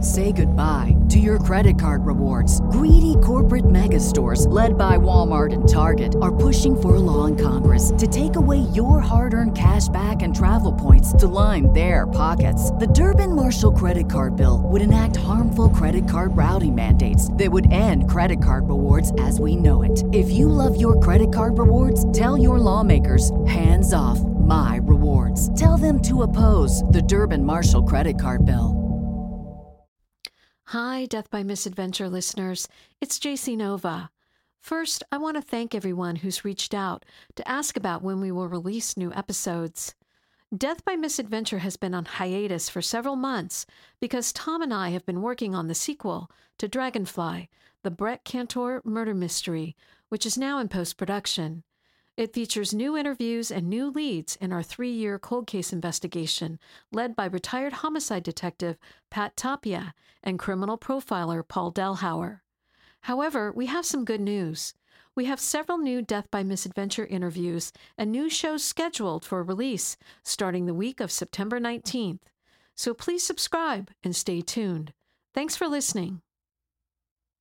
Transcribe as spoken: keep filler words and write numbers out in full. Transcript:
Say goodbye to your credit card rewards. Greedy corporate mega stores, led by Walmart and Target, are pushing for a law in Congress to take away your hard-earned cash back and travel points to line their pockets. The Durbin-Marshall credit card bill would enact harmful credit card routing mandates that would end credit card rewards as we know it. If you love your credit card rewards, tell your lawmakers, hands off my rewards. Tell them to oppose the Durbin-Marshall credit card bill. Hi, Death by Misadventure listeners. It's J C Nova. First, I want to thank everyone who's reached out to ask about when we will release new episodes. Death by Misadventure has been on hiatus for several months because Tom and I have been working on the sequel to Dragonfly, the Brett Cantor murder mystery, which is now in post-production. It features new interviews and new leads in our three-year cold case investigation led by retired homicide detective Pat Tapia and criminal profiler Paul Delhauer. However, we have some good news. We have several new Death by Misadventure interviews and new shows scheduled for release starting the week of September nineteenth. So please subscribe and stay tuned. Thanks for listening.